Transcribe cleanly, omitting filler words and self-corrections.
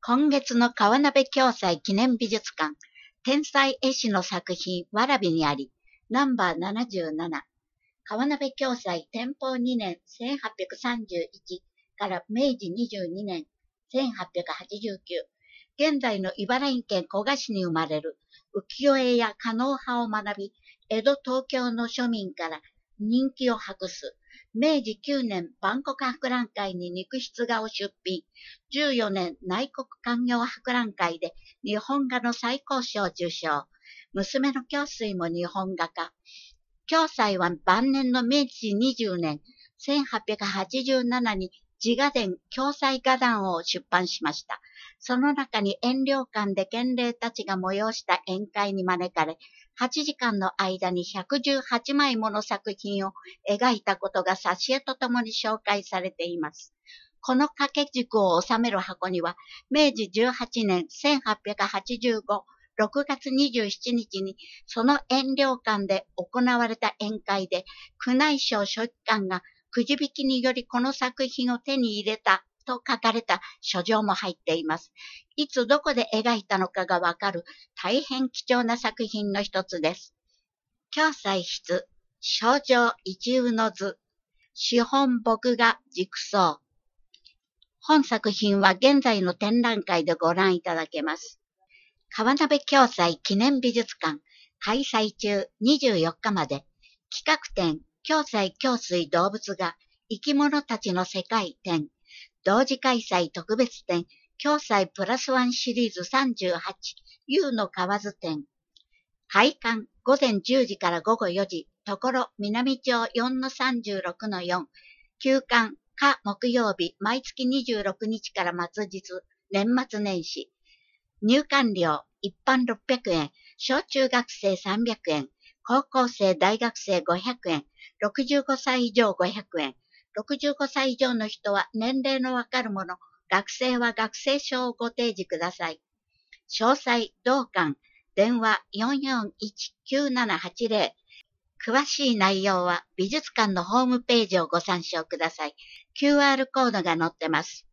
今月の川辺暁斎記念美術館、天才絵師の作品わらびにあり、ナンバー77、川辺暁斎天保2年1831から明治22年1889、現在の茨城県古河市に生まれる浮世絵や狩野派を学び、江戸東京の庶民から人気を博す。明治9年万国博覧会に肉筆画を出品。14年内国勧業博覧会で日本画の最高賞を受賞。娘の暁水も日本画家。暁斎は晩年の明治20年1887に自画伝暁斎画談を出版しました。その中に遠慮館で賢齢たちが催した宴会に招かれ、8時間の間に118枚もの作品を描いたことが挿絵とともに紹介されています。この掛け軸を収める箱には、明治18年1885、6月27日にその遠慮館で行われた宴会で、宮内省書記官がくじ引きによりこの作品を手に入れたと書かれた書状も入っています。いつどこで描いたのかがわかる大変貴重な作品の一つです。暁斎筆、賞状一右の図、資本木画軸装。本作品は現在の展覧会でご覧いただけます。川辺暁斎記念美術館開催中24日まで企画展暁斎暁水動物画生き物たちの世界展同時開催特別展暁斎プラスワンシリーズ38 U の河津展開館午前10時から午後4時ところ南町 4-36-4 休館下木曜日毎月26日から末日年末年始入館料、一般600円、小中学生300円、高校生、大学生500円、65歳以上500円、65歳以上の人は年齢のわかるもの、学生は学生証をご提示ください。詳細、同館、電話441-9780。詳しい内容は美術館のホームページをご参照ください。QR コードが載ってます。